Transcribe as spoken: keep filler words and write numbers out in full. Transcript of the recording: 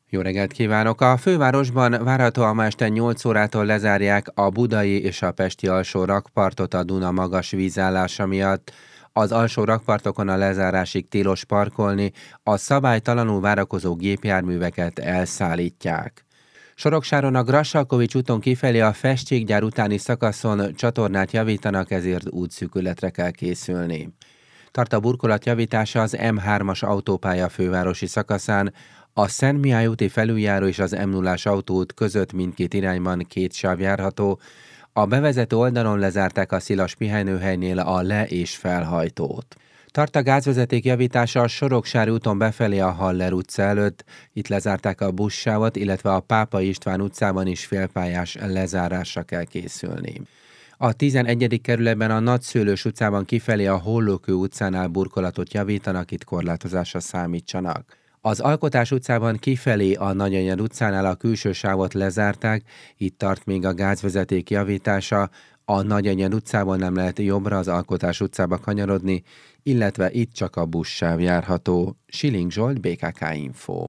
Jó reggelt kívánok! A fővárosban várhatóan ma este nyolc órától lezárják a budai és a pesti alsó rakpartot a Duna magas vízállása miatt. Az alsó rakpartokon a lezárásig tilos parkolni, a szabálytalanul várakozó gépjárműveket elszállítják. Soroksáron a Grassalkovich úton kifelé a festséggyár utáni szakaszon csatornát javítanak, ezért útszűkületre kell készülni. Tart a burkolat javítása az M hármas autópálya fővárosi szakaszán, a Szentmihály úti felüljáró és az M nullás autóút között mindkét irányban két sáv járható, a bevezető oldalon lezárták a Szilas pihenőhelynél a le- és felhajtót. Tart a gázvezeték javítása a Soroksári úton befelé a Haller utca előtt, itt lezárták a buszsávot, illetve a Pápai István utcában is félpályás lezárásra kell készülni. A tizenegyedik kerületben a Nagyszőlős utcában kifelé a Hollókő utcánál burkolatot javítanak, itt korlátozásra számítsanak. Az Alkotás utcában kifelé a Nagyanyad utcánál a külső sávot lezárták, itt tart még a gázvezeték javítása, a Nagyanyad utcában nem lehet jobbra az Alkotás utcába kanyarodni, illetve itt csak a buszsáv járható. Siling Zsolt, bé ká ká Info.